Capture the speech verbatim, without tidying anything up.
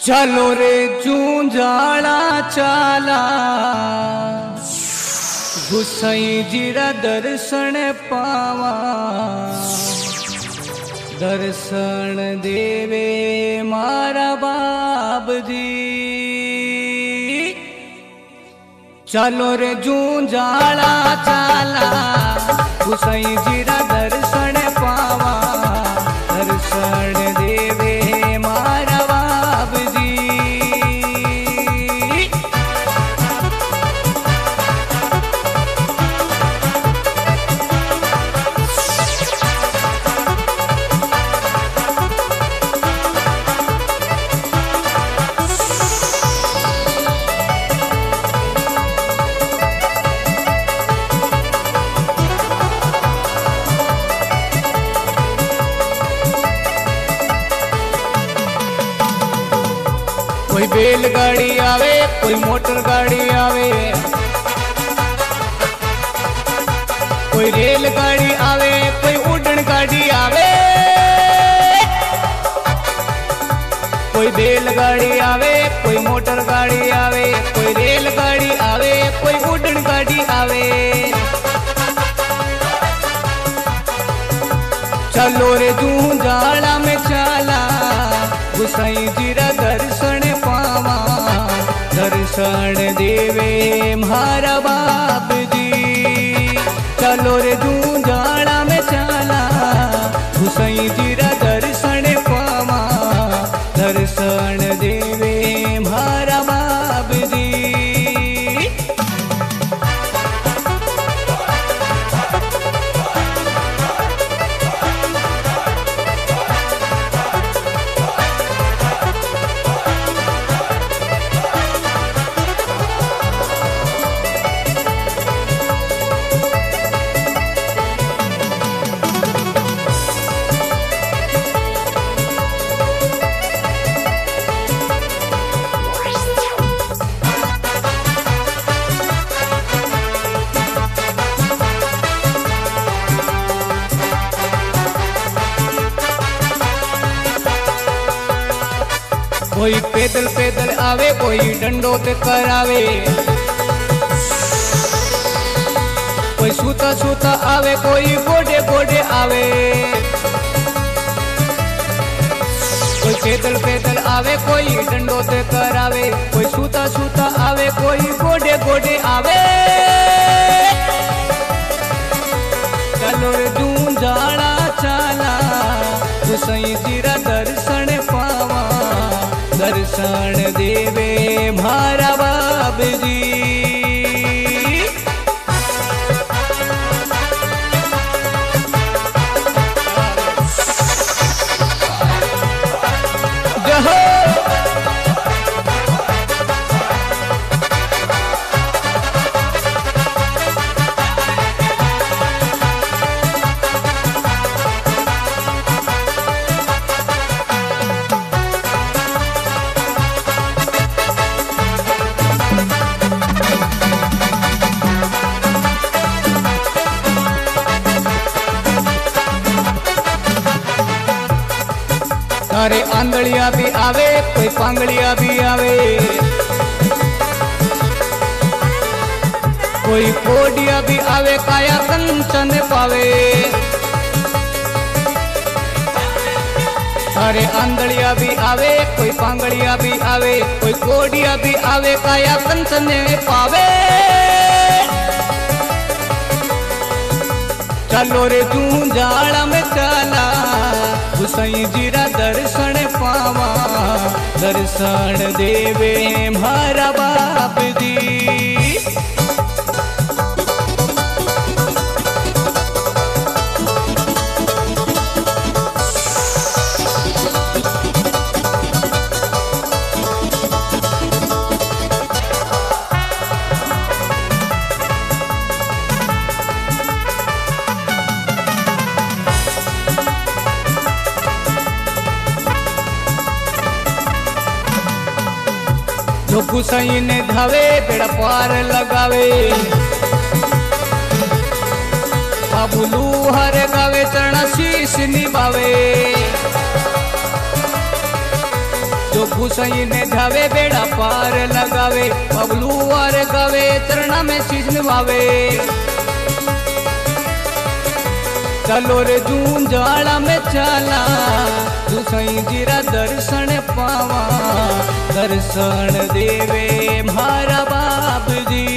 चलो रे जूंजाड़ा चाला गुसाई जीरा दर्शन पावा दर्शन देवे मारा बाप जी। चलो रे जूंजाड़ा चाला गुसाई जीरा दर्शन पावा दर्शन देवे मारा बाप जी। कोई बैलगाड़ी आवे कोई मोटर गाड़ी आवे कोई रेलगाड़ी आवे कोई उड़न गाड़ी आवे कोई बैलगाड़ी आवे कोई मोटर गाड़ी आवे कोई रेलगाड़ी आवे कोई उड़न गाड़ी आवे। चलो रे जूंजाड़ा में चाला गुसाई जीरा दर्शन पावा दर्शन देवे मारा बाप जी। चलो रे जूंजाड़ा में चाला गुसाई जीरा दर्शन पावा दर्शन देवे मारा बाप जी। कोई पैदल पैदल आवे कोई डंडो ते करावे कोई सूता सूता आवे कोई गोडे गोडे आवे कोई पैदल पैदल आवे कोई डंडो ते करावे कोई सूता सूता आवे कोई गोडे गोडे आवे। चलो रे जूंजाड़ा चाला गुसाई जीरा दर्शन पावा दर्शन देवे मारा बाप जी। अरे आंधड़िया भी आवे कोई पांगड़िया भी आवे कोई कोडिया भी आवे काया कंचन पावे। अरे आंधड़िया भी आवे कोई पांगड़िया भी आवे कोई कोडिया भी आवे काया कंचन पावे। चलो रे जूंजाड़ा में चाला गुसाई जीरा दर्शन पावा दर्शन देवे मारा बाप जी। जो गुसाई ने धावे बेड़ा पार लगावे बाबुलू हर गावे चरण शीश निभावे। जो हुसैन ने जावे बेड़ा पार लगावे, बबलू और गावे चरणा में शीश नवावे। चलो रे जूंजाड़ा में चला, हुसैन जीरा दर्शन पावा, दर्शन देवे म्हारा बाप जी।